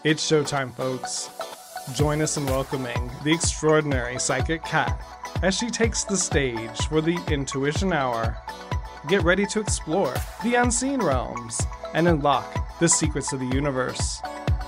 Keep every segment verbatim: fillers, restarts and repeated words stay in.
It's showtime, folks. Join us in welcoming the extraordinary Psychic Kat as she takes the stage for the Intuition Hour. Get ready to explore the unseen realms and unlock the secrets of the universe.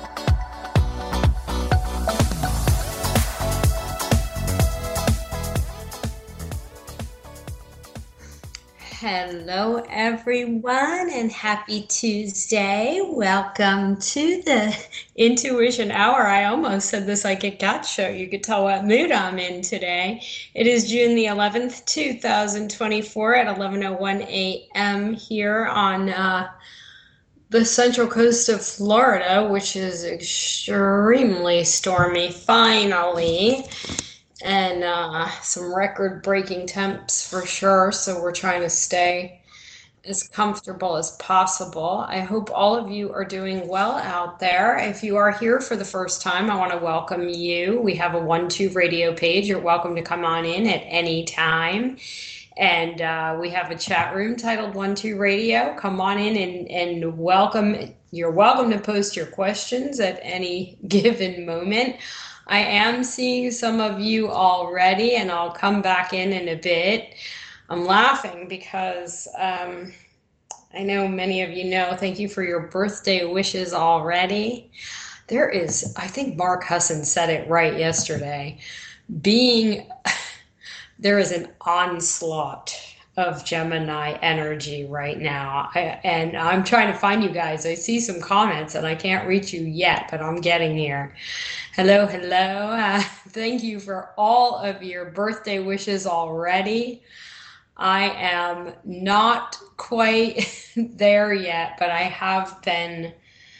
Hello, everyone, and happy Tuesday. Welcome to the Intuition Hour. I almost said the Psychic Kat Show. You could tell what mood I'm in today. It is June the eleventh, two thousand twenty-four at eleven oh one a.m. here on uh, the central coast of Florida, which is extremely stormy, finally. And uh, some record-breaking temps for sure, so we're trying to stay as comfortable as possible. I hope all of you are doing well out there. If you are here for the first time, I want to welcome you. We have a one two radio page. You're welcome to come on in at any time. And uh, we have a chat room titled one two radio. Come on in and, and welcome. You're welcome to post your questions at any given moment. I am seeing some of you already, and I'll come back in in a bit. I'm laughing because um, I know many of you know, thank you for your birthday wishes already. There is, I think Mark Husson said it right yesterday, being, there is an onslaught of Gemini energy right now. I, and I'm trying to find you guys. I see some comments and I can't reach you yet, but I'm getting here. Hello, hello. Uh, thank you for all of your birthday wishes already. I am not quite there yet, but I have been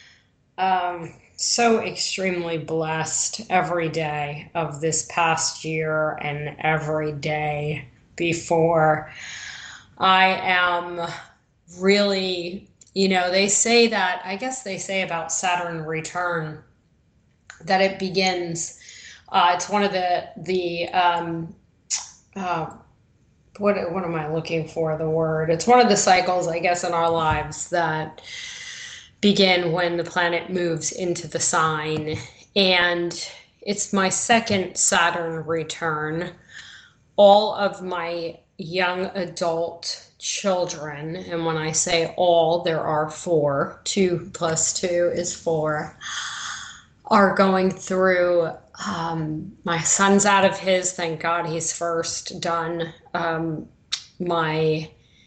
um, so extremely blessed every day of this past year and every day before. I am really, you know, they say that, I guess they say about Saturn return, that it begins, uh, it's one of the, the um, uh, what, what am I looking for, the word? It's one of the cycles, I guess, in our lives that begin when the planet moves into the sign. And it's my second Saturn return. All of my young adult children, and when I say all, there are four, two plus two is four, are going through, um, my son's out of his, thank God he's first done. Um, my,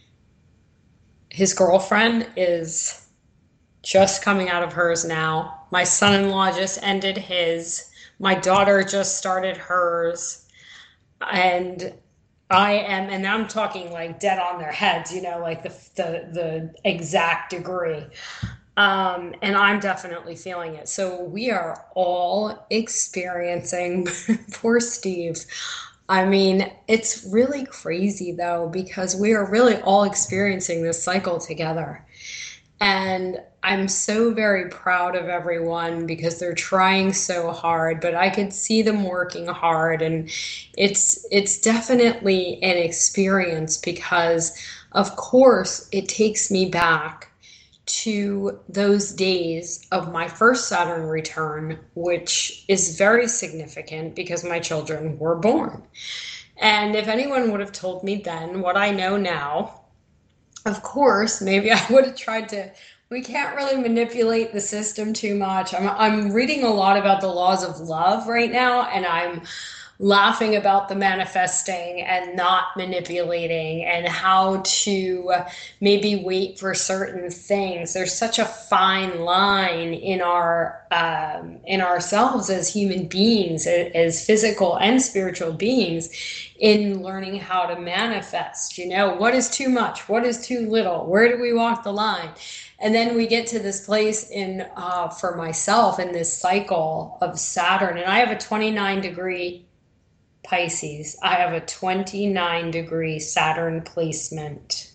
his girlfriend is just coming out of hers now. My son-in-law just ended his. My daughter just started hers. And I am, and I'm talking like dead on their heads, you know, like the the, the exact degree. Um, and I'm definitely feeling it. So we are all experiencing, poor Steve. I mean, it's really crazy though, because we are really all experiencing this cycle together. And I'm so very proud of everyone because they're trying so hard, but I could see them working hard. And it's it's definitely an experience because, of course, it takes me back to those days of my first Saturn return, which is very significant because my children were born. And if anyone would have told me then what I know now, of course, maybe I would have tried to, we can't really manipulate the system too much. I'm, I'm reading a lot about the laws of love right now, and I'm laughing about the manifesting and not manipulating and how to maybe wait for certain things. There's such a fine line in our um, in ourselves as human beings, as physical and spiritual beings, in learning how to manifest. You know, what is too much? What is too little? Where do we walk the line? And then we get to this place in uh, for myself in this cycle of Saturn, and I have a twenty-nine degree Pisces. I have a twenty-nine degree Saturn placement,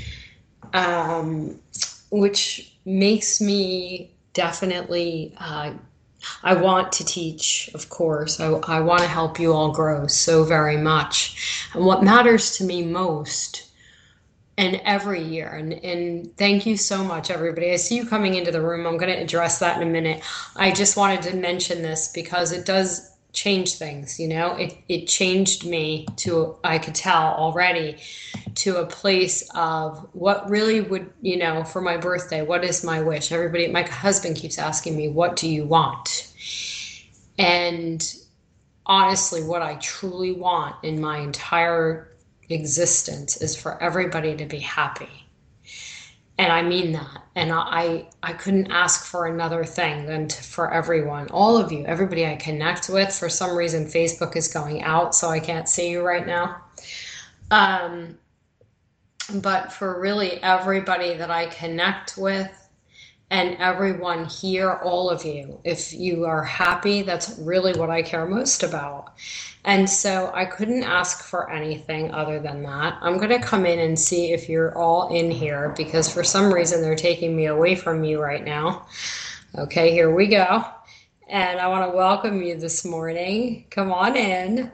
um, which makes me definitely, uh, I want to teach, of course. I, I want to help you all grow so very much. And what matters to me most and every year. And, and thank you so much, everybody. I see you coming into the room. I'm going to address that in a minute. I just wanted to mention this because it does change things. You know, it, it changed me to, I could tell already, to a place of what really would, you know, for my birthday, what is my wish? Everybody, my husband keeps asking me, what do you want? And honestly, what I truly want in my entire existence is for everybody to be happy. And I mean that. And I I couldn't ask for another thing than to, for everyone, all of you, everybody I connect with. For some reason, Facebook is going out, so I can't see you right now. Um, but for really everybody that I connect with, and everyone here, all of you, if you are happy, that's really what I care most about. And so I couldn't ask for anything other than that. I'm going to come in and see if you're all in here, because for some reason they're taking me away from you right now. Okay, here we go. And I want to welcome you this morning. Come on in.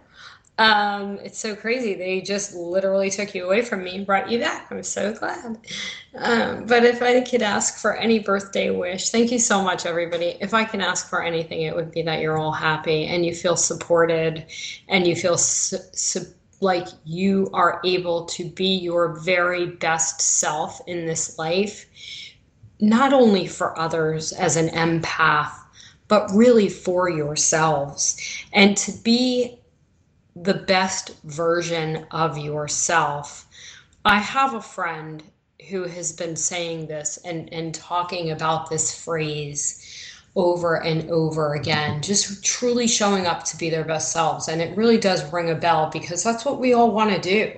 Um, it's so crazy. They just literally took you away from me and brought you back. I'm so glad. Um, but if I could ask for any birthday wish, thank you so much, everybody. If I can ask for anything, it would be that you're all happy and you feel supported and you feel su- su- like you are able to be your very best self in this life, not only for others as an empath, but really for yourselves, and to be the best version of yourself. I have a friend who has been saying this and, and talking about this phrase over and over again, just truly showing up to be their best selves. And it really does ring a bell, because that's what we all want to do.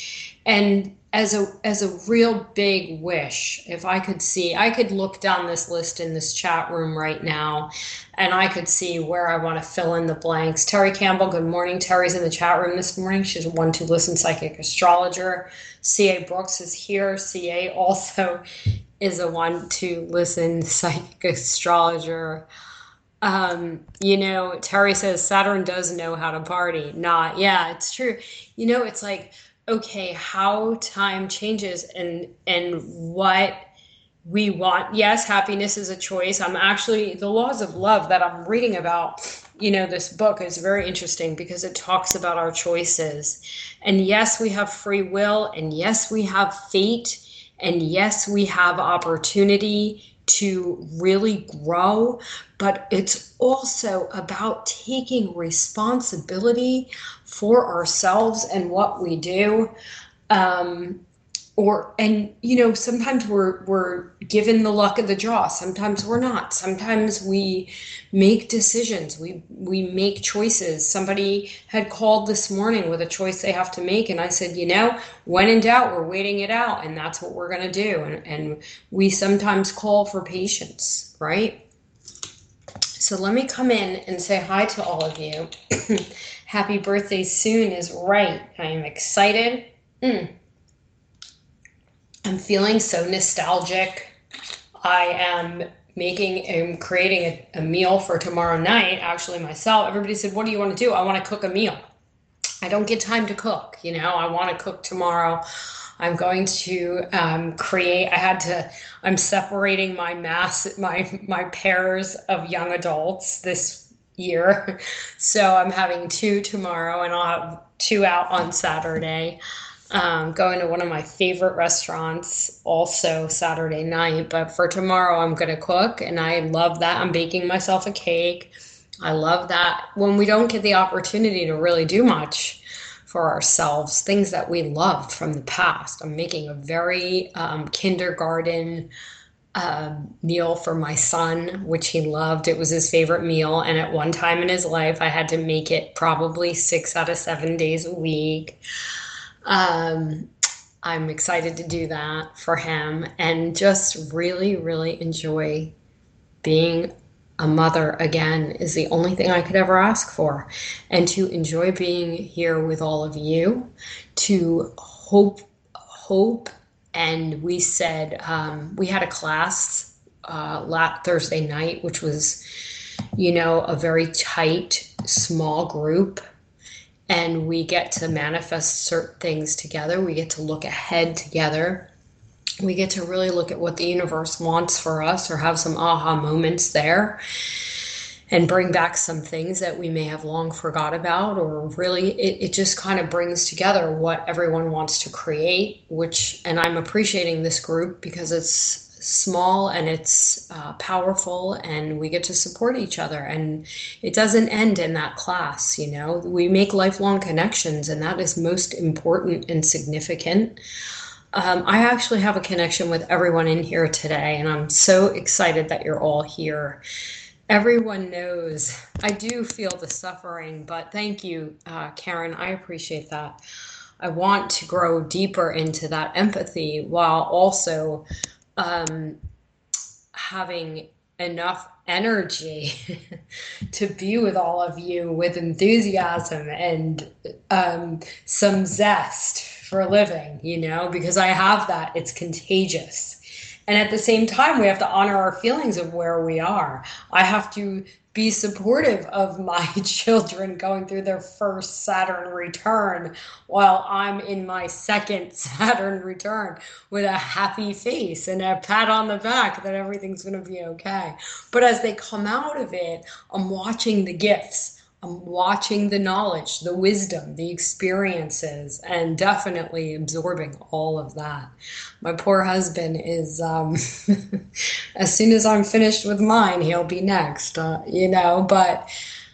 And as a as a real big wish, if I could see, I could look down this list in this chat room right now, and I could see where I want to fill in the blanks. Terry Campbell, good morning. Terry's in the chat room this morning. She's a one to listen psychic astrologer. C A Brooks is here. C A also is a one to listen psychic astrologer. Um, you know, Terry says Saturn does know how to party. Not, yeah, it's true. You know, it's like, okay, how time changes and and what we want. Yes, happiness is a choice. I'm actually, the laws of love that I'm reading about, you know, this book is very interesting because it talks about our choices. And yes, we have free will, and yes, we have fate, and yes, we have opportunity to really grow, but it's also about taking responsibility for ourselves and what we do. Um, or, and, you know, sometimes we're, we're given the luck of the draw. Sometimes we're not. Sometimes we make decisions. We, we make choices. Somebody had called this morning with a choice they have to make. And I said, you know, when in doubt, we're waiting it out. And that's what we're going to do. And, and we sometimes call for patience, right? So let me come in and say hi to all of you. Happy birthday soon is right. I am excited. Mm. I'm feeling so nostalgic. I am making and creating a, a meal for tomorrow night, actually myself. Everybody said, what do you want to do? I want to cook a meal. I don't get time to cook, you know, I want to cook tomorrow. I'm going to um, create, I had to, I'm separating my mass, my, my pairs of young adults this year. So I'm having two tomorrow, and I'll have two out on Saturday. Um, going to one of my favorite restaurants also Saturday night, but for tomorrow I'm going to cook, and I love that. I'm baking myself a cake. I love that when we don't get the opportunity to really do much for ourselves, things that we loved from the past. I'm making a very um, kindergarten uh, meal for my son, which he loved. It was his favorite meal. And at one time in his life, I had to make it probably six out of seven days a week. Um, I'm excited to do that for him and just really, really enjoy being a mother again is the only thing I could ever ask for. And to enjoy being here with all of you, to hope, hope. And we said, um, we had a class uh, last Thursday night, which was, you know, a very tight, small group. and we get to manifest certain things together. We get to look ahead together. We get to really look at what the universe wants for us, or have some aha moments there, and bring back some things that we may have long forgot about, or really it, it just kind of brings together what everyone wants to create, which, and I'm appreciating this group because it's small and it's uh, powerful, and we get to support each other, and it doesn't end in that class. You know, we make lifelong connections, and that is most important and significant. Um, I actually have a connection with everyone in here today, and I'm so excited that you're all here. Everyone knows I do feel the suffering, but thank you, uh, Karen. I appreciate that. I want to grow deeper into that empathy while also um, having enough energy to be with all of you with enthusiasm and um, some zest for living, you know, because I have that. It's contagious. And at the same time, we have to honor our feelings of where we are. I have to be supportive of my children going through their first Saturn return while I'm in my second Saturn return with a happy face and a pat on the back that everything's going to be okay. But as they come out of it, I'm watching the gifts. I'm watching the knowledge, the wisdom, the experiences, and definitely absorbing all of that. My poor husband is, um, as soon as I'm finished with mine, he'll be next, uh, you know, but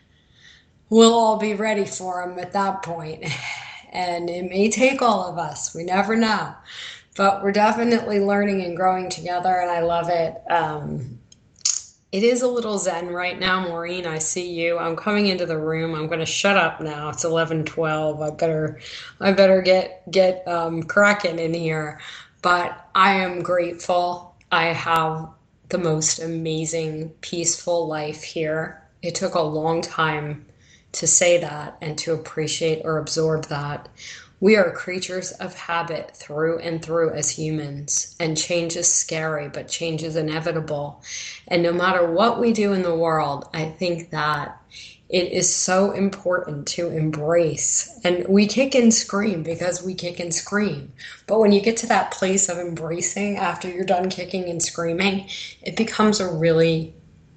we'll all be ready for him at that point. And it may take all of us. We never know. But we're definitely learning and growing together, and I love it. Um, It is a little zen right now, Maureen. I see you. I'm coming into the room. I'm going to shut up now. It's eleven twelve. I better, I better get get um, cracking in here. But I am grateful. I have the most amazing, peaceful life here. It took a long time to say that and to appreciate or absorb that. We are creatures of habit through and through as humans, and change is scary, but change is inevitable. And no matter what we do in the world, I think that it is so important to embrace. And we kick and scream because we kick and scream. But when you get to that place of embracing after you're done kicking and screaming, it becomes a really,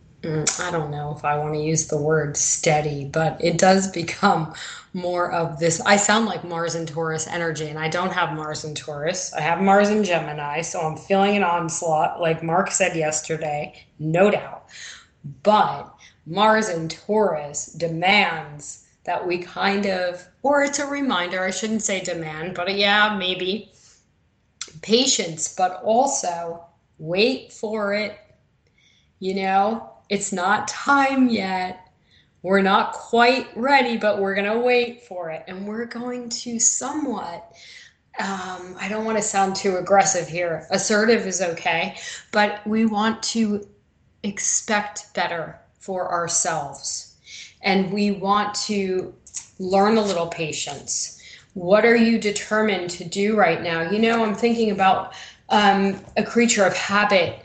I don't know if I want to use the word steady, but it does become more of this. I sound like Mars and Taurus energy, and I don't have Mars and Taurus. I have Mars and Gemini, so I'm feeling an onslaught, like Mark said yesterday, no doubt. But Mars and Taurus demands that we kind of, or it's a reminder, I shouldn't say demand, but yeah, maybe patience, but also wait for it. You know, it's not time yet. We're not quite ready, but we're going to wait for it. And we're going to somewhat, um, I don't want to sound too aggressive here. Assertive is okay, but we want to expect better for ourselves. And we want to learn a little patience. What are you determined to do right now? You know, I'm thinking about um, a creature of habit.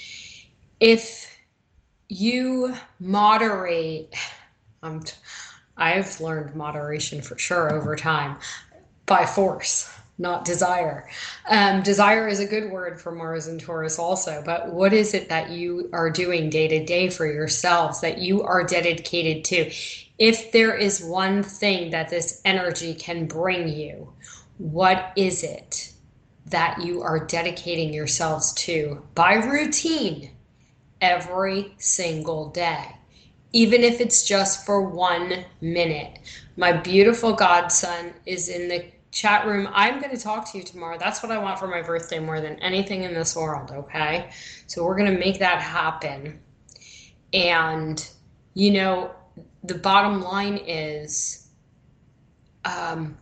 If you moderate, um, I've learned moderation for sure over time, by force, not desire. Um, desire is a good word for Mars and Taurus also, but what is it that you are doing day to day for yourselves that you are dedicated to? If there is one thing that this energy can bring you, what is it that you are dedicating yourselves to by routine every single day? Even if it's just for one minute. My beautiful godson is in the chat room. I'm going to talk to you tomorrow. That's what I want for my birthday more than anything in this world, okay? So we're going to make that happen. And, you know, the bottom line is um,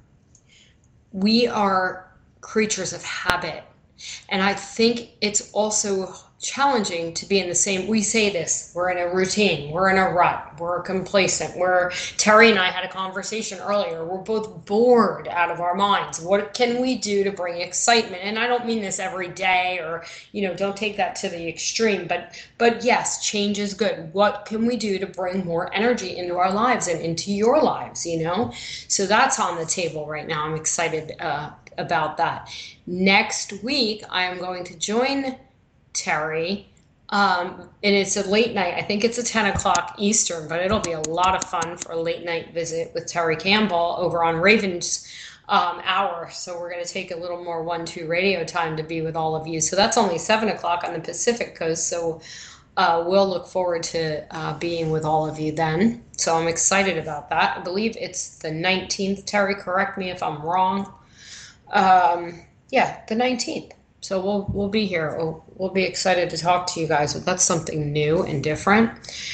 we are creatures of habit. And I think it's also challenging to be in the same, we say this, we're in a routine, we're in a rut, we're complacent, we're, Terry and I had a conversation earlier, we're both bored out of our minds. What can we do to bring excitement? And I don't mean this every day, or, you know, don't take that to the extreme, but, but yes, change is good. What can we do to bring more energy into our lives and into your lives, you know? So that's on the table right now. I'm excited uh, about that. Next week, I am going to join Terry, um, and it's a late night. I think it's a ten o'clock Eastern, but it'll be a lot of fun for a late night visit with Terry Campbell over on Raven's um, Hour. So we're going to take a little more one two radio time to be with all of you. So that's only seven o'clock on the Pacific Coast. So uh, we'll look forward to uh, being with all of you then. So I'm excited about that. I believe it's the nineteenth. Terry, correct me if I'm wrong. Um, yeah, the nineteenth. So we'll we'll be here. We'll, we'll be excited to talk to you guys. But that's something new and different.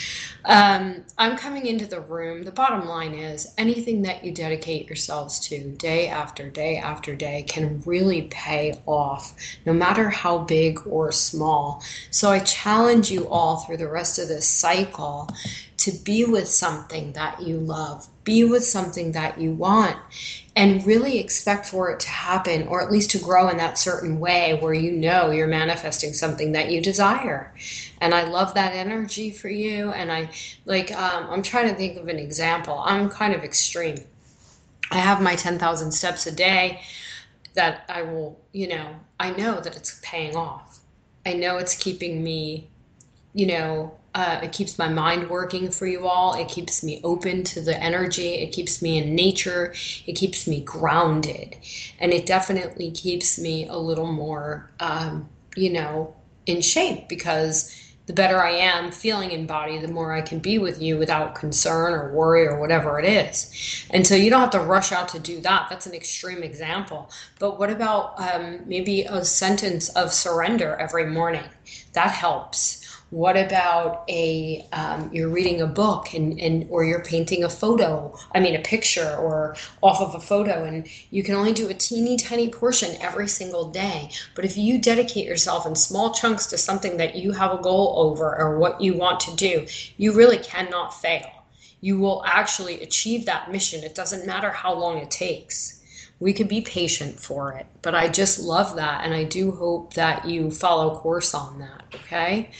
Um, I'm coming into the room. The bottom line is anything that you dedicate yourselves to day after day after day can really pay off, no matter how big or small. So I challenge you all through the rest of this cycle to be with something that you love, be with something that you want, and really expect for it to happen, or at least to grow in that certain way where you know you're manifesting something that you desire. And I love that energy for you. And I like, um, I'm trying to think of an example. I'm kind of extreme. I have my ten thousand steps a day that I will, you know, I know that it's paying off. I know it's keeping me, you know, Uh, it keeps my mind working for you all. It keeps me open to the energy. It keeps me in nature. It keeps me grounded. And it definitely keeps me a little more, um, you know, in shape, because the better I am feeling in body, the more I can be with you without concern or worry or whatever it is. And so you don't have to rush out to do that. That's an extreme example. But what about um, maybe a sentence of surrender every morning? That helps. What about a um, you're reading a book and, and or you're painting a photo, I mean a picture or off of a photo, and you can only do a teeny tiny portion every single day. But if you dedicate yourself in small chunks to something that you have a goal over or what you want to do, you really cannot fail. You will actually achieve that mission. It doesn't matter how long it takes. We can be patient for it, but I just love that. And I do hope that you follow course on that. Okay.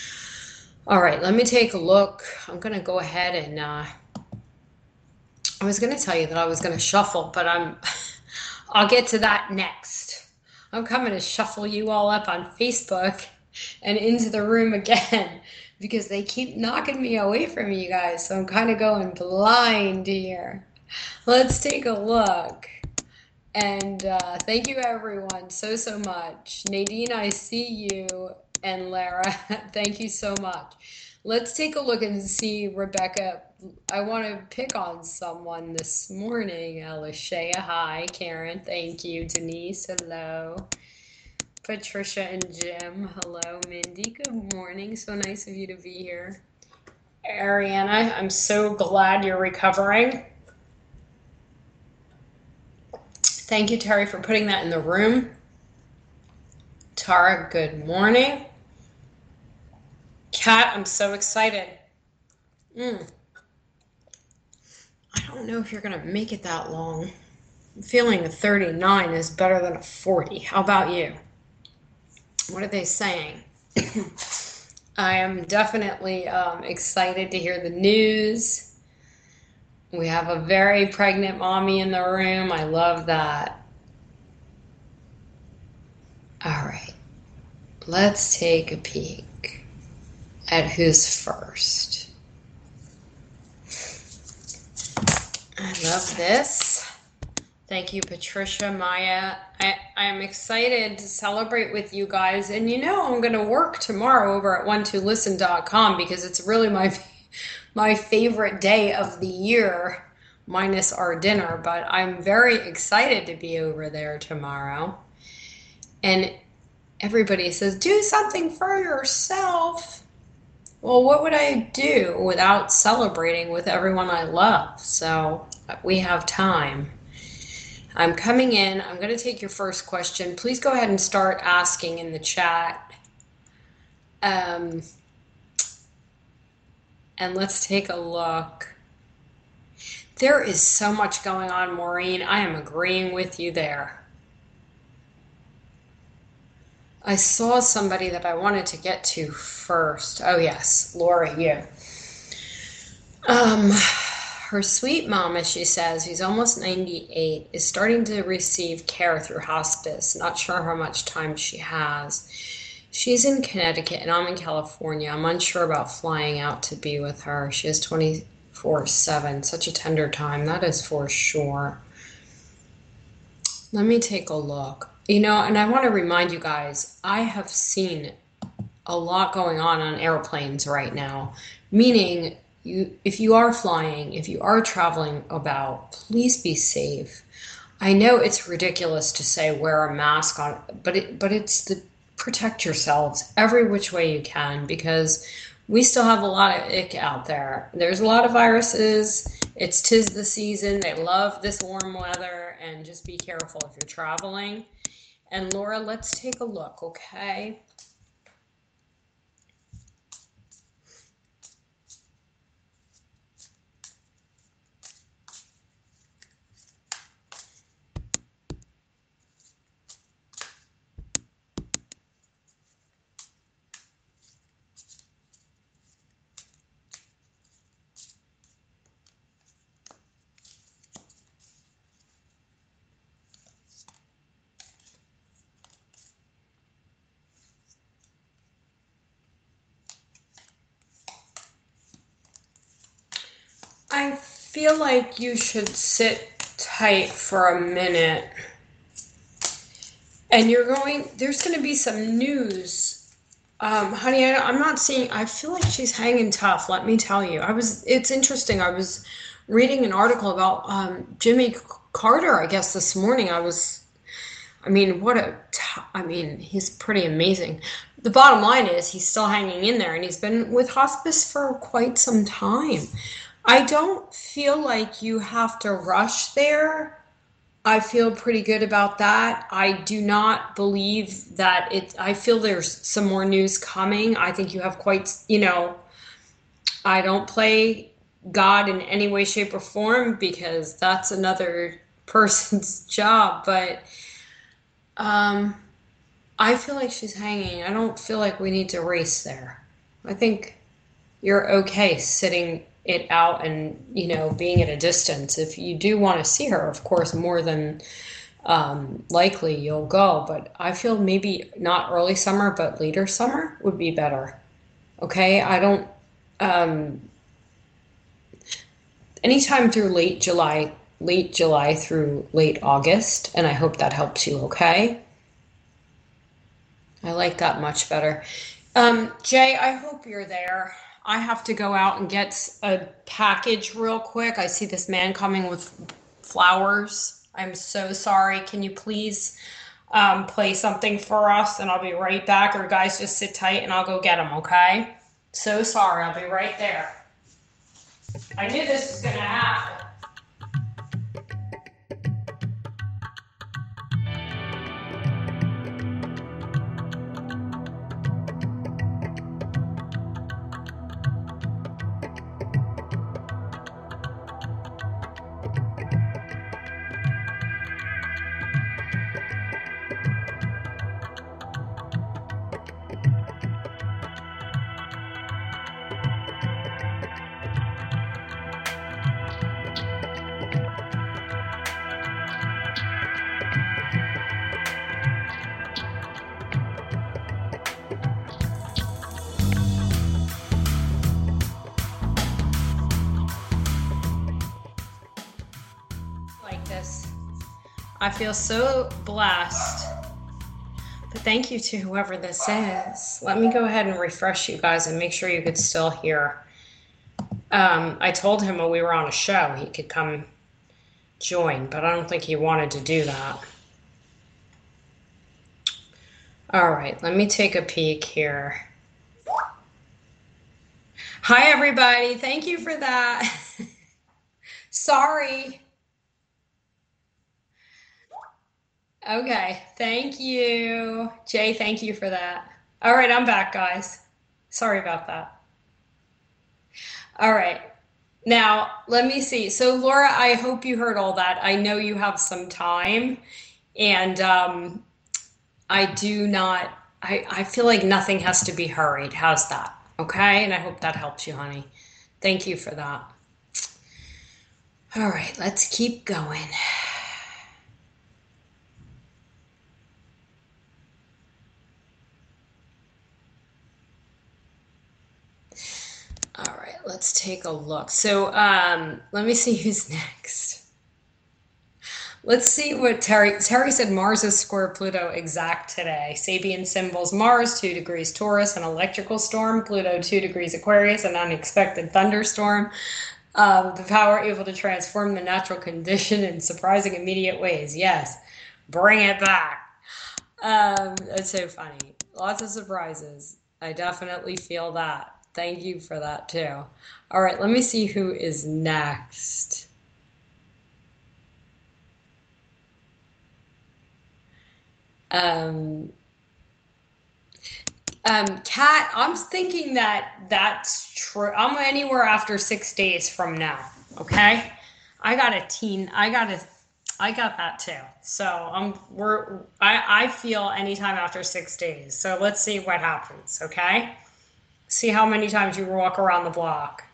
All right, let me take a look. I'm going to go ahead and uh, I was going to tell you that I was going to shuffle, but I'm I'll get to that next. I'm coming to shuffle you all up on Facebook and into the room again because they keep knocking me away from you guys. So I'm kind of going blind here. Let's take a look. And uh, thank you, everyone, so, so much. Nadine, I see you. And Lara, thank you so much. Let's take a look and see, Rebecca. I want to pick on someone this morning. Alishaya, hi. Karen, thank you. Denise, hello. Patricia and Jim, hello. Mindy, good morning. So nice of you to be here. Ariana, I'm so glad you're recovering. Thank you, Terry, for putting that in the room. Tara, good morning. Kat, I'm so excited. Mm. I don't know if you're going to make it that long. I'm feeling a thirty-nine is better than a forty. How about you? What are they saying? I am definitely um, excited to hear the news. We have a very pregnant mommy in the room. I love that. All right. Let's take a peek at who's first. I love this. Thank you, Patricia, Maya. I, I'm excited to celebrate with you guys. And you know, I'm going to work tomorrow over at one two listen dot com because it's really my, my favorite day of the year, minus our dinner. But I'm very excited to be over there tomorrow. And everybody says, do something for yourself. Well, what would I do without celebrating with everyone I love? So we have time. I'm coming in. I'm going to take your first question. Please go ahead and start asking in the chat. Um, and let's take a look. There is so much going on, Maureen. I am agreeing with you there. I saw somebody that I wanted to get to first. Oh, yes, Laura, you. Um, her sweet mom, as she says, who's almost ninety-eight, is starting to receive care through hospice. Not sure how much time she has. She's in Connecticut and I'm in California. I'm unsure about flying out to be with her. She has twenty-four seven. Such a tender time, that is for sure. Let me take a look. You know, and I want to remind you guys, I have seen a lot going on on airplanes right now, meaning you, if you are flying, if you are traveling about, please be safe. I know it's ridiculous to say wear a mask on, but it, but it's the protect yourselves every which way you can, because we still have a lot of ick out there. There's a lot of viruses. It's 'tis the season. They love this warm weather, and just be careful if you're traveling. And Laura, let's take a look, okay? I feel like you should sit tight for a minute. And you're going, there's going to be some news. Um, honey, I, I'm not seeing, I feel like she's hanging tough, let me tell you. I was, it's interesting. I was reading an article about um, Jimmy Carter, I guess, this morning. I was, I mean, what a, t- I mean, he's pretty amazing. The bottom line is he's still hanging in there, and he's been with hospice for quite some time. I don't feel like you have to rush there. I feel pretty good about that. I do not believe that it, I feel there's some more news coming. I think you have quite, you know, I don't play God in any way, shape, or form, because that's another person's job. But um, I feel like she's hanging. I don't feel like we need to race there. I think you're okay sitting it out and, you know, being at a distance. If you do want to see her, of course, more than um, likely you'll go. But I feel maybe not early summer, but later summer would be better. Okay? I don't, um, anytime through late July, late July through late August, and I hope that helps you, okay? I like that much better. Um, Jay, I hope you're there. I have to go out and get a package real quick. I see this man coming with flowers. I'm so sorry. Can you please um, play something for us, and I'll be right back. Or guys, just sit tight and I'll go get them, okay? So sorry. I'll be right there. I knew this was going to happen. Like this. I feel so blessed. But thank you to whoever this is. Let me go ahead and refresh you guys and make sure you could still hear. Um, I told him when we were on a show he could come join, but I don't think he wanted to do that. All right, let me take a peek here. Hi, everybody. Thank you for that. Sorry. Okay, thank you. Jay, thank you for that. All right, I'm back, guys. Sorry about that. All right. Now, let me see. So, Laura, I hope you heard all that. I know you have some time, and um, I do not, I, I feel like nothing has to be hurried. How's that? Okay. And I hope that helps you, honey. Thank you for that. All right, let's keep going. All right, let's take a look. So um, let me see who's next. Let's see what Terry, Terry said Mars is square Pluto exact today. Sabian symbols Mars, two degrees Taurus, an electrical storm. Pluto, two degrees Aquarius, an unexpected thunderstorm. Um, the power able to transform the natural condition in surprising immediate ways. Yes, bring it back. Um, that's so funny. Lots of surprises. I definitely feel that. Thank you for that too. All right, let me see who is next. Um, um, Kat, I'm thinking that that's true. I'm anywhere after six days from now. Okay, I got a teen. I got a. I got that too. So I'm. We're. I. I feel anytime after six days. So let's see what happens. Okay. See how many times you walk around the block.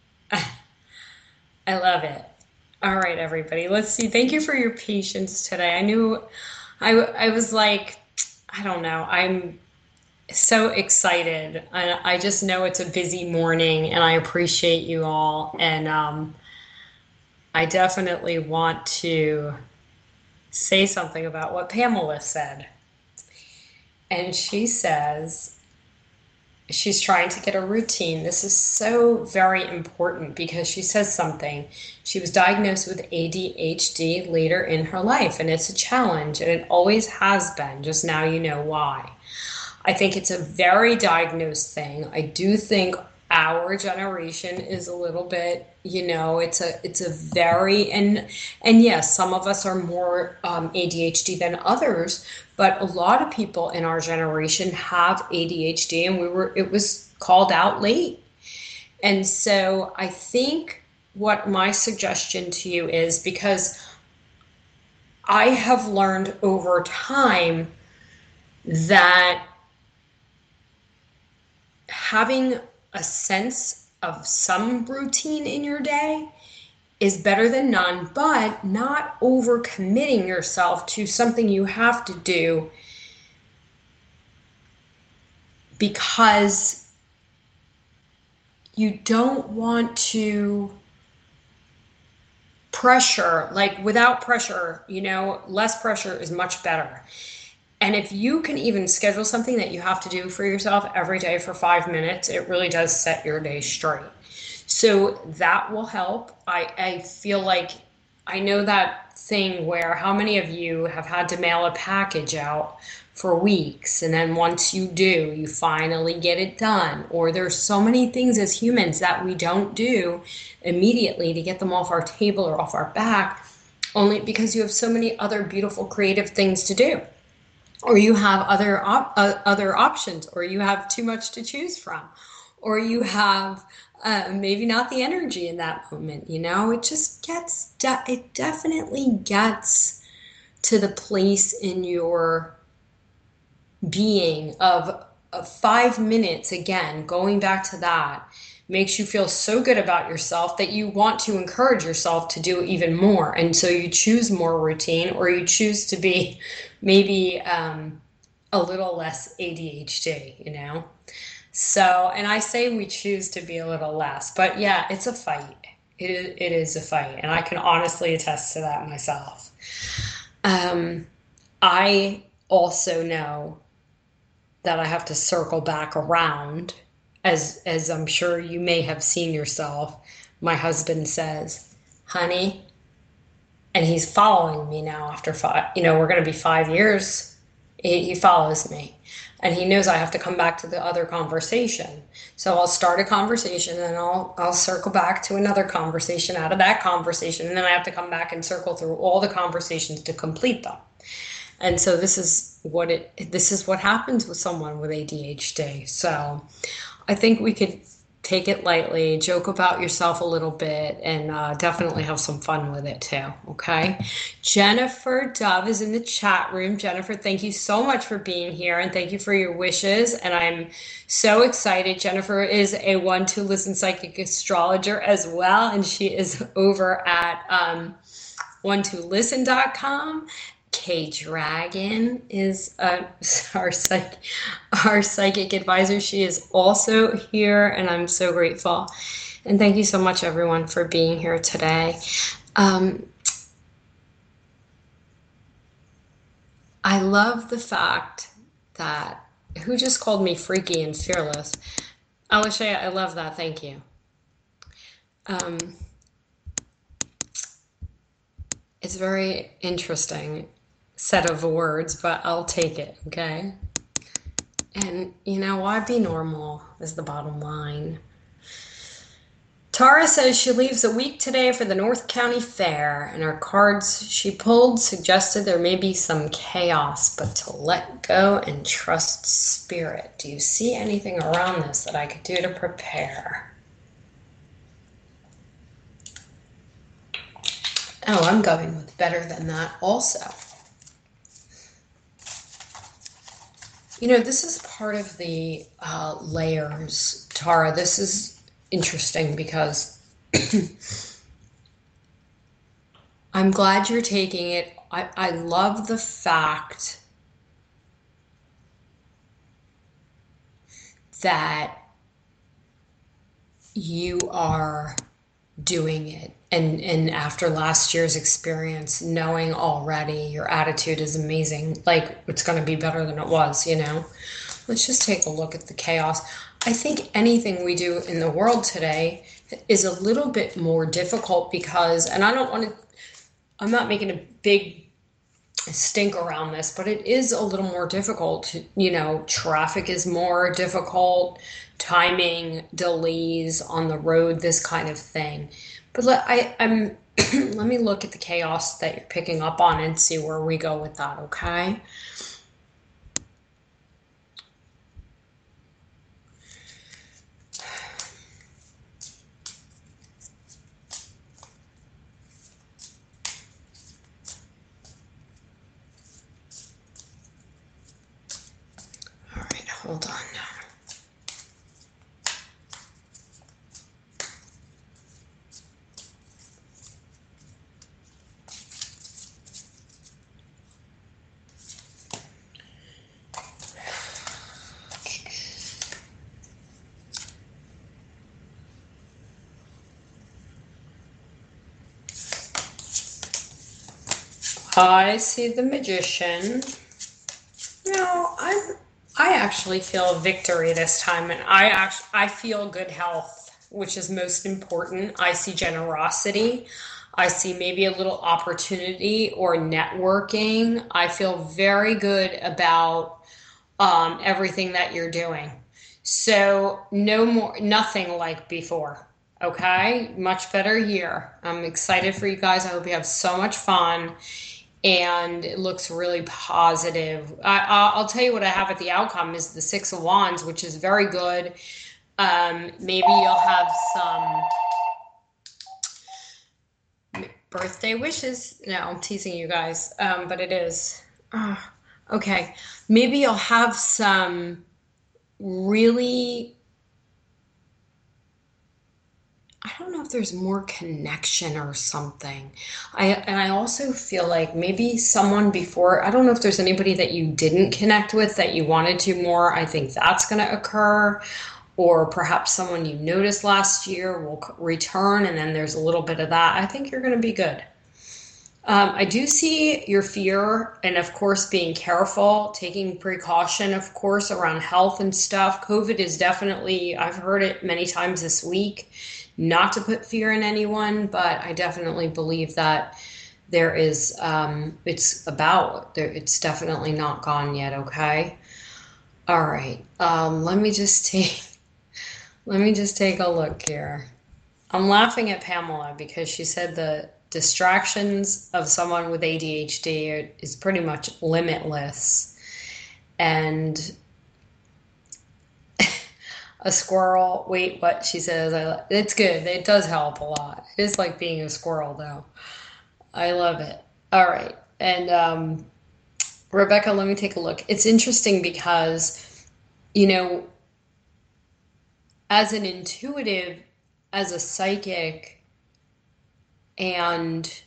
I love it. All right, everybody. Let's see. Thank you for your patience today. I knew. I. I was like. I don't know. I'm so excited. I, I just know it's a busy morning, and I appreciate you all. And um, I definitely want to say something about what Pamela said. And she says she's trying to get a routine. This is so very important because she says something. She was diagnosed with A D H D later in her life, and it's a challenge, and it always has been. Just now you know why. I think it's a very diagnosed thing. I do think our generation is a little bit, you know, it's a it's a very and and yes, some of us are more um, A D H D than others, but a lot of people in our generation have A D H D, and we were it was called out late. And so I think what my suggestion to you is, because I have learned over time that having a sense of some routine in your day is better than none, but not overcommitting yourself to something you have to do because you don't want to pressure, like without pressure, you know, less pressure is much better. And if you can even schedule something that you have to do for yourself every day for five minutes, it really does set your day straight. So that will help. I, I feel like I know that thing where how many of you have had to mail a package out for weeks, and then once you do, you finally get it done. Or there's so many things as humans that we don't do immediately to get them off our table or off our back, only because you have so many other beautiful creative things to do. Or you have other op- uh, other options, or you have too much to choose from, or you have uh, maybe not the energy in that moment. You know, it just gets de- it definitely gets to the place in your being of, of five minutes. Again, going back to that makes you feel so good about yourself that you want to encourage yourself to do even more. And so you choose more routine, or you choose to be maybe um, a little less A D H D, you know? So, and I say we choose to be a little less, but yeah, it's a fight. It is, it is a fight. And I can honestly attest to that myself. Um, I also know that I have to circle back around. As, as I'm sure you may have seen yourself, my husband says, honey, and he's following me now after five, you know, we're going to be five years. He, he follows me, and he knows I have to come back to the other conversation. So I'll start a conversation, and I'll, I'll circle back to another conversation out of that conversation. And then I have to come back and circle through all the conversations to complete them. And so this is what it, this is what happens with someone with A D H D. So I think we could take it lightly, joke about yourself a little bit, and uh, definitely have some fun with it too. Okay. Jennifer Dove is in the chat room. Jennifer, thank you so much for being here, and thank you for your wishes. And I'm so excited. Jennifer is a one to listen psychic astrologer as well, and she is over at um, one to listen dot com. K Dragon is uh, our psych, our psychic advisor. She is also here, and I'm so grateful. And thank you so much, everyone, for being here today. Um, I love the fact that who just called me freaky and fearless. Alisha, I love that. Thank you. Um, it's very interesting set of words, but I'll take it, okay? And, you know, why be normal is the bottom line. Tara says she leaves a week today for the North County Fair, and her cards she pulled suggested there may be some chaos, but to let go and trust spirit. Do you see anything around this that I could do to prepare? Oh, I'm going with better than that also. You know, this is part of the uh, layers, Tara. This is interesting because I'm glad you're taking it. I, I love the fact that you are doing it. And, and after last year's experience, knowing already your attitude is amazing, like it's going to be better than it was, you know? Let's just take a look at the chaos. I think anything we do in the world today is a little bit more difficult because, and I don't want to, I'm not making a big stink around this, but it is a little more difficult. You know, traffic is more difficult, timing, delays on the road, this kind of thing. But let, I, I'm, let me look at the chaos that you're picking up on and see where we go with that, okay? All right, hold on now. I see the Magician. No, I'm. I actually feel victory this time, and I actually I feel good health, which is most important. I see generosity. I see maybe a little opportunity or networking. I feel very good about um, everything that you're doing. So no more, nothing like before. Okay, much better year. I'm excited for you guys. I hope you have so much fun. And it looks really positive. I, I'll tell you what I have at the outcome is the Six of Wands, which is very good. Um, maybe you'll have some birthday wishes. No, I'm teasing you guys, um, but it is. Oh, okay, maybe you'll have some really, I don't know if there's more connection or something. I and I also feel like maybe someone before, I don't know if there's anybody that you didn't connect with that you wanted to more. I think that's going to occur. Or perhaps someone you noticed last year will return, and then there's a little bit of that. I think you're going to be good. Um, I do see your fear, and of course, being careful, taking precaution, of course, around health and stuff. COVID is definitely, I've heard it many times this week, not to put fear in anyone, but I definitely believe that there is, um, it's about, there, it's definitely not gone yet, okay? All right, um, let me just take, let me just take a look here. I'm laughing at Pamela because she said the distractions of someone with A D H D are, is pretty much limitless. And A squirrel. Wait, what she says. I, it's good. It does help a lot. It's like being a squirrel, though. I love it. All right. And um, Rebecca, let me take a look. It's interesting because, you know, as an intuitive, as a psychic, and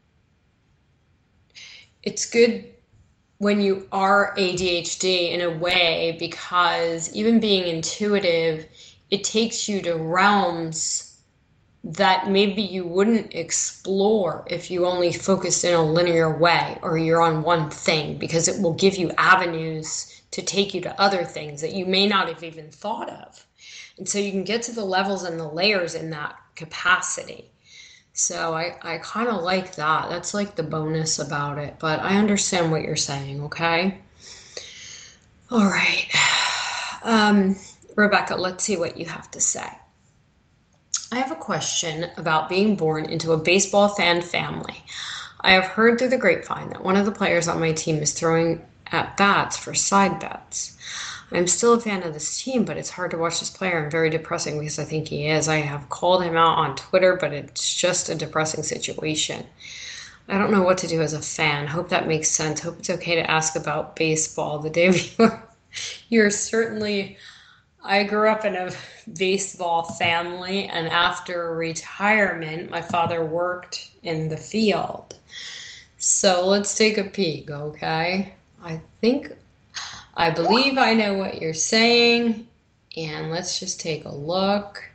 it's good when you are A D H D in a way, because even being intuitive, it takes you to realms that maybe you wouldn't explore if you only focused in a linear way or you're on one thing, because it will give you avenues to take you to other things that you may not have even thought of. And so you can get to the levels and the layers in that capacity. So I, I kind of like that. That's like the bonus about it. But I understand what you're saying, okay? All right. Um, Rebecca, let's see what you have to say. I have a question about being born into a baseball fan family. I have heard through the grapevine that one of the players on my team is throwing at bats for side bets. I'm still a fan of this team, but it's hard to watch this player and very depressing because I think he is. I have called him out on Twitter, but it's just a depressing situation. I don't know what to do as a fan. Hope that makes sense. Hope it's okay to ask about baseball the day before. You're certainly... I grew up in a baseball family, and after retirement, my father worked in the field. So let's take a peek, okay? I think, I believe I know what you're saying, and let's just take a look.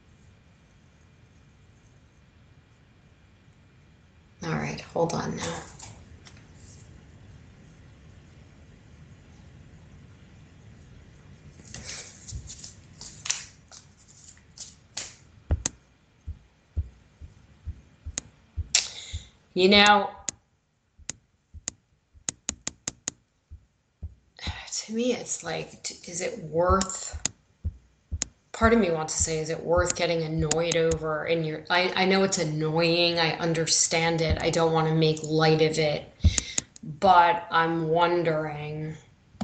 All right, hold on now. You know, to me, it's like, is it worth, part of me wants to say, is it worth getting annoyed over? And you're, I, I know it's annoying. I understand it. I don't want to make light of it. But I'm wondering,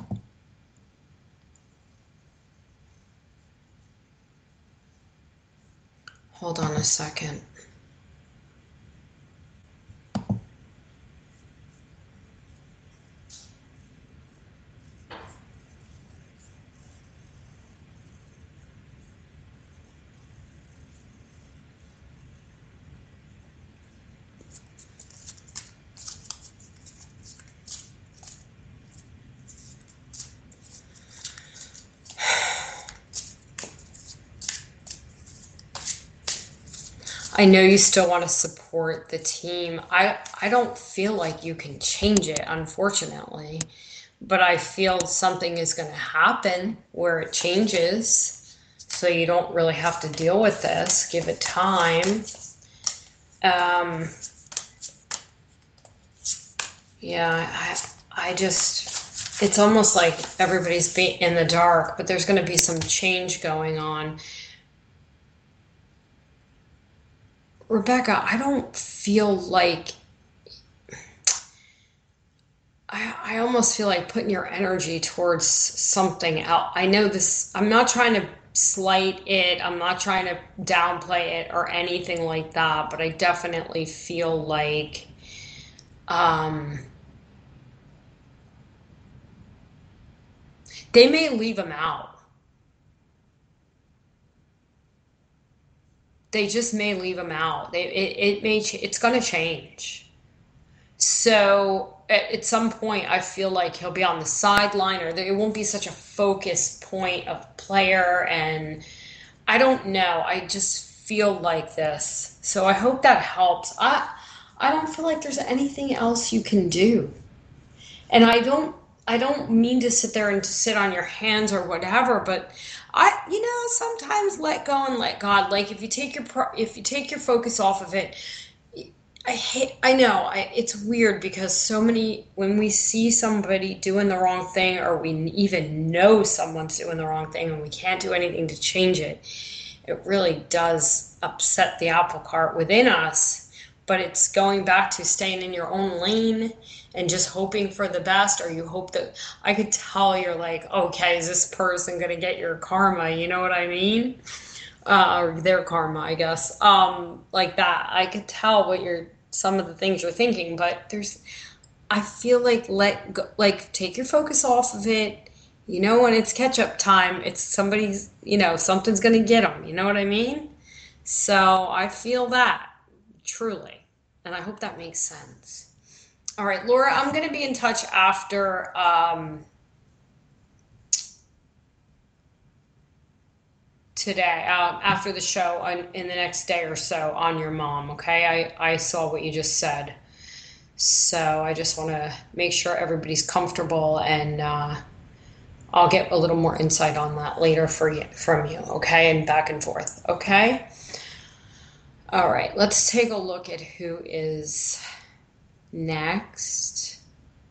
hold on a second. I know you still want to support the team. I I don't feel like you can change it, unfortunately, but I feel something is going to happen where it changes. So you don't really have to deal with this. Give it time. Um, yeah, I I just, it's almost like everybody's be in the dark, but there's going to be some change going on. Rebecca, I don't feel like, I, I almost feel like putting your energy towards something else. I know this, I'm not trying to slight it, I'm not trying to downplay it or anything like that, but I definitely feel like um, they may leave them out. They just may leave them out. They, it, it may, it's going to change. So at, at some point, I feel like he'll be on the sideline, or there, it won't be such a focused point of player. And I don't know. I just feel like this. So I hope that helps. I I don't feel like there's anything else you can do. And I don't I don't mean to sit there and to sit on your hands or whatever, but I you know sometimes let go and let God. Like if you take your pro, if you take your focus off of it, I hate, I know, I, it's weird because so many, when we see somebody doing the wrong thing, or we even know someone's doing the wrong thing and we can't do anything to change it, it really does upset the apple cart within us. but it's going back to staying in your own lane and just hoping for the best. Or you hope that, I could tell you're like, okay, is this person going to get your karma? You know what I mean? Uh, or their karma, I guess. Um, like that. I could tell what you're, some of the things you're thinking, but there's, I feel like let go, like take your focus off of it. You know, when it's catch up time, it's somebody's, you know, something's going to get them. You know what I mean? So I feel that truly. And I hope that makes sense. All right, Laura, I'm going to be in touch after, um, today, um, after the show on, in the next day or so on your mom. Okay. I, I saw what you just said. So I just want to make sure everybody's comfortable, and uh, I'll get a little more insight on that later for you, from you, okay? And back and forth, okay? All right, let's take a look at who is next.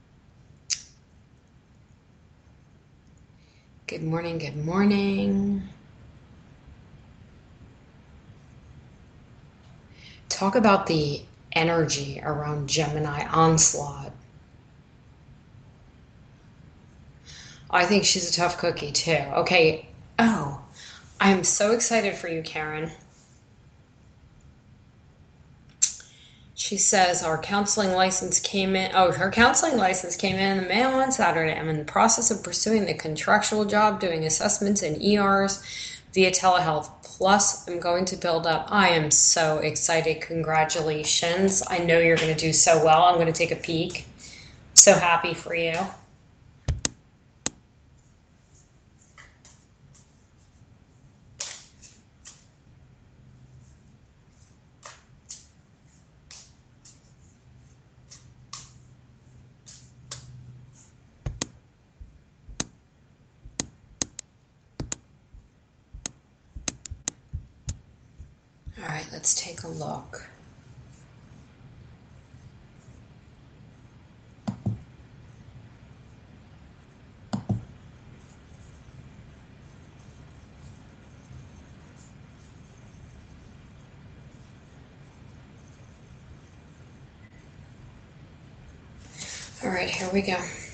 Good morning, good morning. Talk about the energy around Gemini onslaught. I think she's a tough cookie too. Okay. Oh, I'm so excited for you, Karen. She says our counseling license came in. Oh, her counseling license came in the mail on Saturday. I'm in the process of pursuing the contractual job, doing assessments in E Rs via telehealth. Plus, I'm going to build up. I am so excited. Congratulations. I know you're going to do so well. I'm going to take a peek. So happy for you. All right, let's take a look. All right, here we go.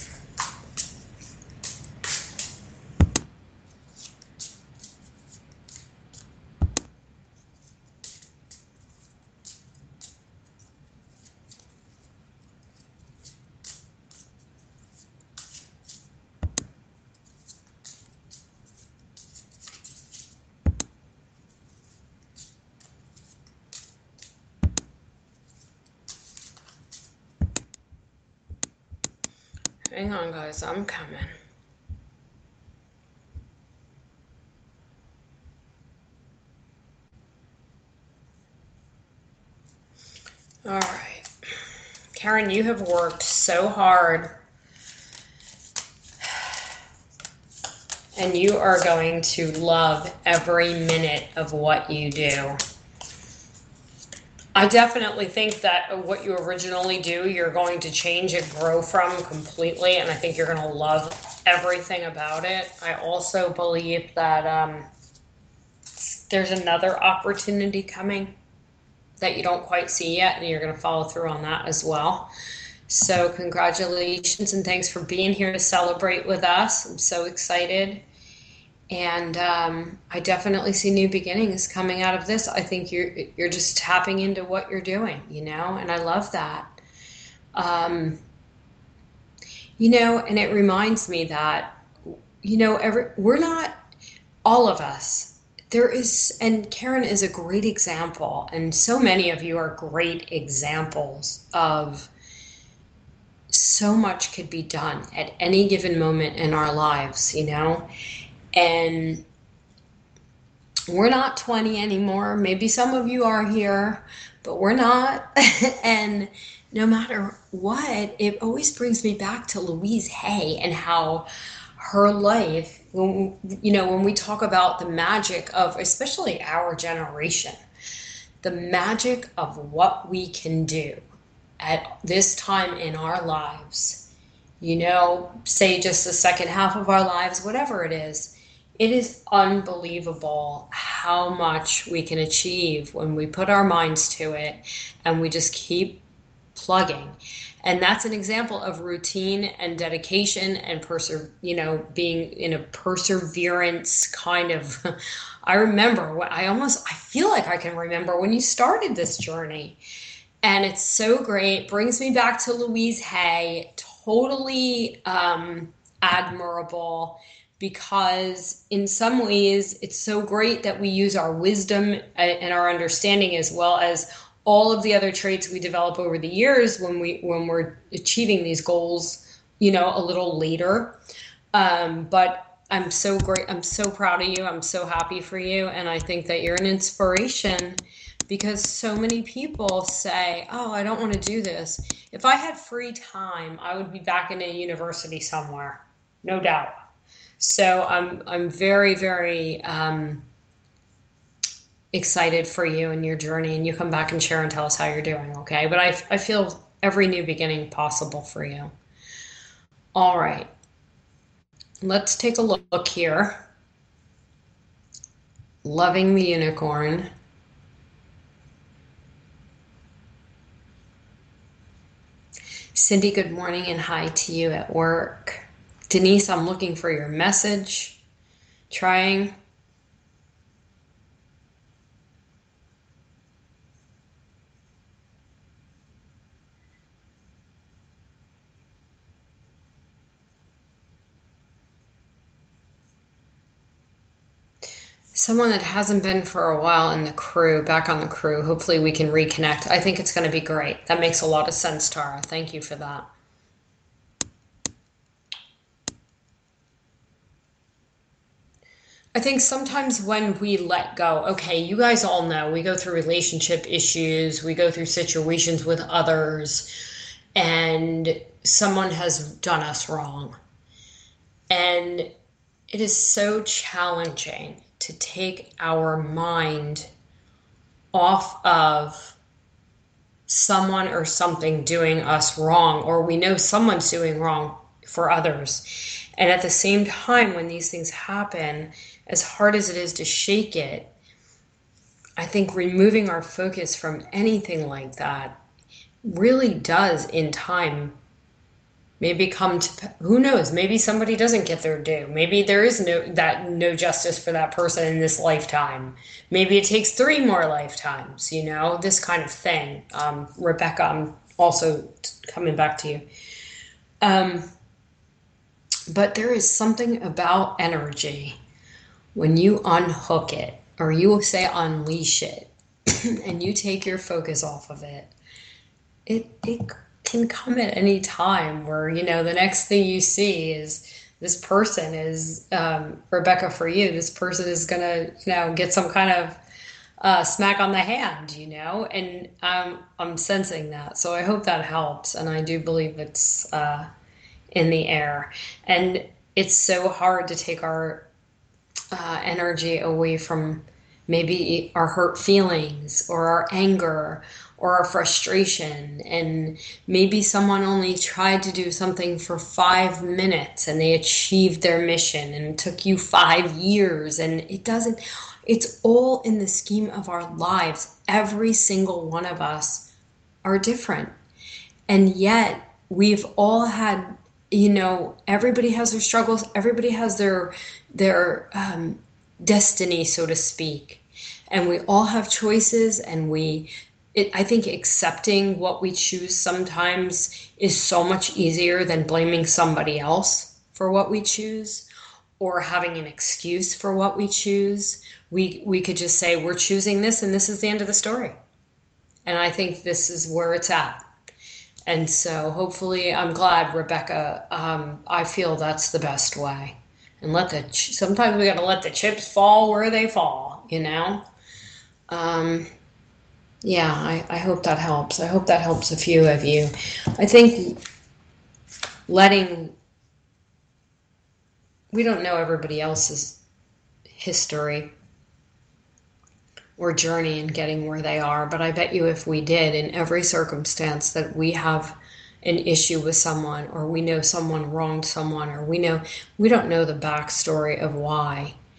Hang on, guys, I'm coming. All right. Karen, you have worked so hard, and you are going to love every minute of what you do. I definitely think that what you originally do, you're going to change and grow from completely, and I think you're going to love everything about it. I also believe that um, there's another opportunity coming that you don't quite see yet, and you're going to follow through on that as well. So congratulations, and thanks for being here to celebrate with us. I'm so excited. And um, I definitely see new beginnings coming out of this. I think you're you're just tapping into what you're doing, you know, and I love that. Um, you know, and it reminds me that, you know, every, we're not, all of us, there is, and Karen is a great example, and so many of you are great examples of so much could be done at any given moment in our lives, you know. And we're not twenty anymore. Maybe some of you are here, but we're not. And no matter what, it always brings me back to Louise Hay and how her life, when, you know, when we talk about the magic of, especially our generation, the magic of what we can do at this time in our lives, you know, say just the second half of our lives, whatever it is, It is unbelievable how much we can achieve when we put our minds to it and we just keep plugging. And that's an example of routine and dedication and perse- you know, being in a perseverance kind of. I remember what I almost, I feel like I can remember when you started this journey. And it's so great. Brings me back to Louise Hay. Totally um, admirable because, in some ways, it's so great that we use our wisdom and our understanding as well as all of the other traits we develop over the years when we when we're achieving these goals, you know, a little later. Um, but I'm so great. I'm so proud of you. I'm so happy for you. And I think that you're an inspiration because so many people say, oh, I don't want to do this. If I had free time, I would be back in a university somewhere, no doubt. So I'm I'm very, very um, excited for you and your journey. And you come back and share and tell us how you're doing, okay? But I, I feel every new beginning possible for you. All right. Let's take a look here. Loving the unicorn. Cindy, good morning and hi to you at work. Denise, I'm looking for your message. Trying. Someone that hasn't been for a while in the crew, back on the crew. Hopefully we can reconnect. I think it's going to be great. That makes a lot of sense, Tara. Thank you for that. I think sometimes when we let go, okay, you guys all know we go through relationship issues, we go through situations with others, and someone has done us wrong. And it is so challenging to take our mind off of someone or something doing us wrong, or we know someone's doing wrong for others. And at the same time, when these things happen, as hard as it is to shake it, I think removing our focus from anything like that really does in time maybe come to, who knows, maybe somebody doesn't get their due. Maybe there is no that no justice for that person in this lifetime. Maybe it takes three more lifetimes, you know, this kind of thing. Um, Rebecca, I'm also coming back to you. Um, but there is something about energy when you unhook it or you say unleash it and you take your focus off of it, it it can come at any time where, you know, the next thing you see is this person is, um, Rebecca, for you, this person is going to, you know, get some kind of uh, smack on the hand, you know, and um, I'm sensing that. So I hope that helps. And I do believe it's uh, in the air. And it's so hard to take our uh, energy away from maybe our hurt feelings or our anger or our frustration. And maybe someone only tried to do something for five minutes and they achieved their mission and it took you five years. And it doesn't, it's all in the scheme of our lives. Every single one of us are different. And yet we've all had, you know, everybody has their struggles. Everybody has their, their um, destiny, so to speak. And we all have choices, and we, it, I think accepting what we choose sometimes is so much easier than blaming somebody else for what we choose or having an excuse for what we choose. We, we could just say, we're choosing this, and this is the end of the story. And I think this is where it's at. And so hopefully, I'm glad, Rebecca, um, I feel that's the best way. And let the, ch- sometimes we got to let the chips fall where they fall, you know? Um, yeah, I, I hope that helps. I hope that helps a few of you. I think letting, we don't know everybody else's history or journey in getting where they are, but I bet you if we did, in every circumstance that we have an issue with someone, or we know someone wronged someone, or we know, we don't know the backstory of why,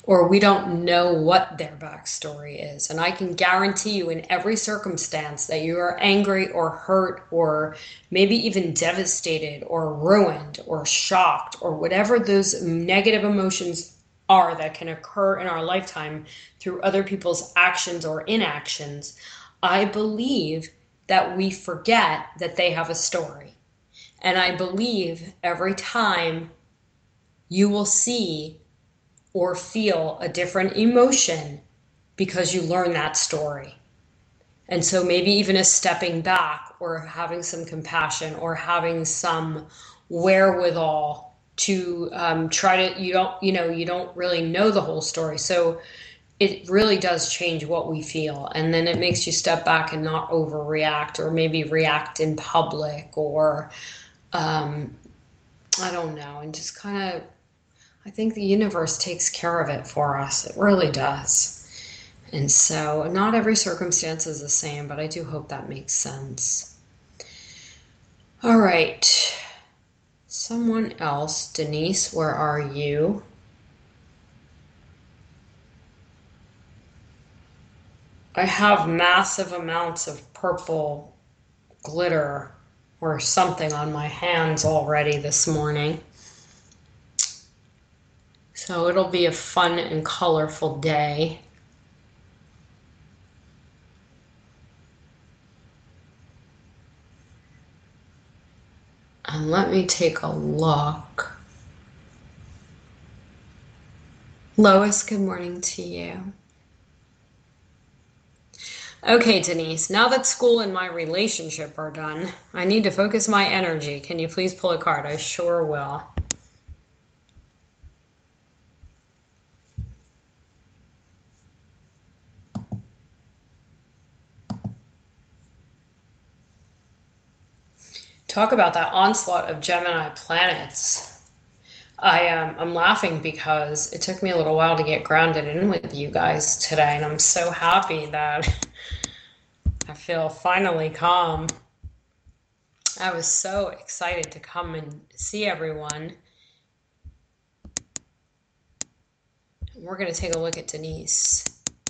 or we don't know what their backstory is. And I can guarantee you in every circumstance that you are angry or hurt or maybe even devastated or ruined or shocked or whatever those negative emotions are that can occur in our lifetime through other people's actions or inactions. I believe that we forget that they have a story. And I believe every time you will see or feel a different emotion because you learn that story. And so maybe even a stepping back or having some compassion or having some wherewithal to um, try to, you don't, you know, you don't really know the whole story. So it really does change what we feel. And then it makes you step back and not overreact or maybe react in public or, um, I don't know, and just kind of, I think the universe takes care of it for us. It really does. And so not every circumstance is the same, but I do hope that makes sense. All right. Someone else. Denise, where are you? I have massive amounts of purple glitter or something on my hands already this morning. So it'll be a fun and colorful day. And let me take a look. Lois, good morning to you. Okay, Denise, now that school and my relationship are done, I need to focus my energy. Can you please pull a card? I sure will. Talk about that onslaught of Gemini planets. I um, I'm laughing because it took me a little while to get grounded in with you guys today, and I'm so happy that I feel finally calm. I was so excited to come and see everyone. We're going to take a look at Denise.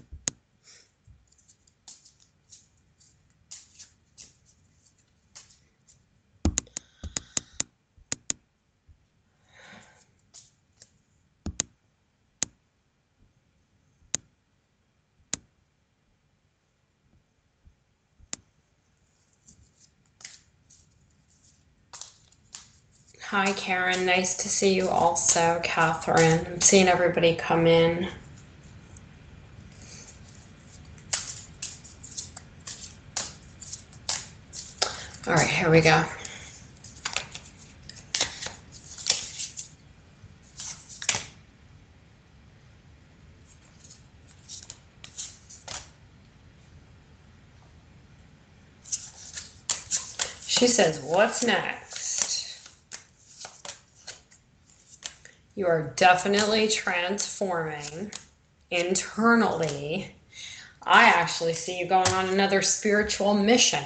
Hi, Karen. Nice to see you also, Catherine. I'm seeing everybody come in. All right, here we go. She says, what's next? You are definitely transforming internally. I actually see you going on another spiritual mission.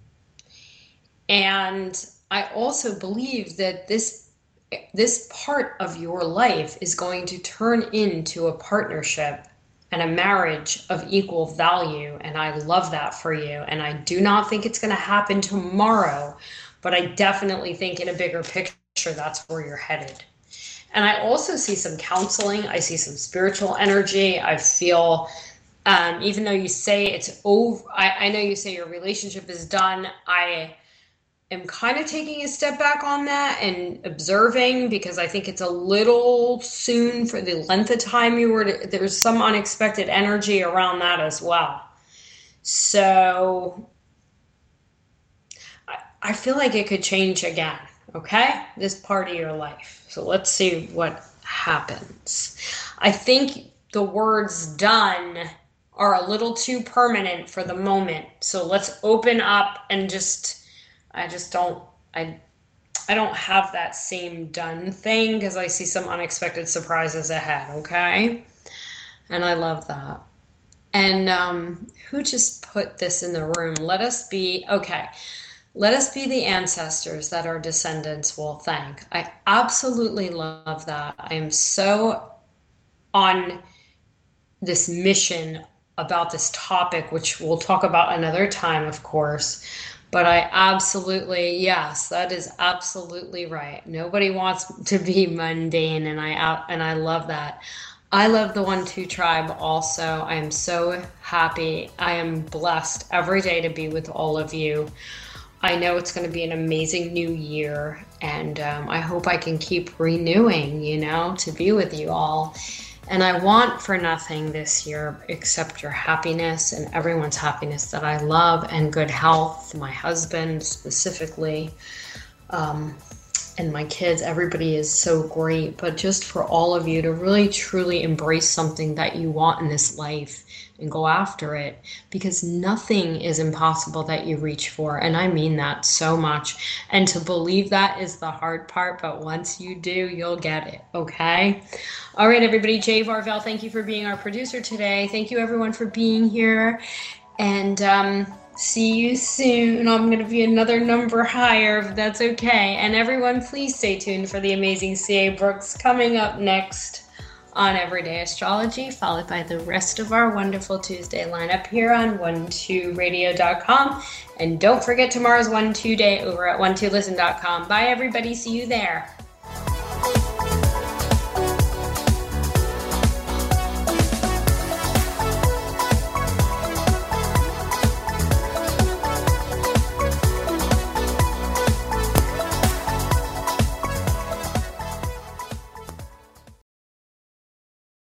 And I also believe that this this part of your life is going to turn into a partnership and a marriage of equal value. And I love that for you. And I do not think it's going to happen tomorrow, but I definitely think in a bigger picture, that's where you're headed. And I also see some counseling. I see some spiritual energy. I feel, um, even though you say it's over, I, I know you say your relationship is done. I am kind of taking a step back on that and observing, because I think it's a little soon for the length of time you were to, there's some unexpected energy around that as well. So I, I feel like it could change again. Okay, this part of your life. So let's see what happens. I think the words done are a little too permanent for the moment. So let's open up and just, I just don't, I, I don't have that same done thing because I see some unexpected surprises ahead. Okay. And I love that. And um, who just put this in the room? Let us be, okay. Let us be the ancestors that our descendants will thank. I absolutely love that. I am so on this mission about this topic, which we'll talk about another time, of course. But I absolutely, yes, that is absolutely right. Nobody wants to be mundane, and I and I love that. I love the One Two Tribe also. I am so happy. I am blessed every day to be with all of you. I know it's going to be an amazing new year, and um, I hope I can keep renewing, you know, to be with you all. And I want for nothing this year except your happiness and everyone's happiness that I love, and good health, my husband specifically, um, and my kids. Everybody is so great, but just for all of you to really truly embrace something that you want in this life and go after it, because nothing is impossible that you reach for. And I mean that so much. And to believe that is the hard part, but once you do, you'll get it. Okay. All right, everybody. Jay Varvel, thank you for being our producer today. Thank you everyone for being here, and um, see you soon. I'm going to be another number higher, if that's okay. And everyone, please stay tuned for the amazing C A Brooks coming up next on Everyday Astrology, followed by the rest of our wonderful Tuesday lineup here on one two radio dot com. And don't forget tomorrow's one two day over at one two listen dot com. Bye, everybody. See you there.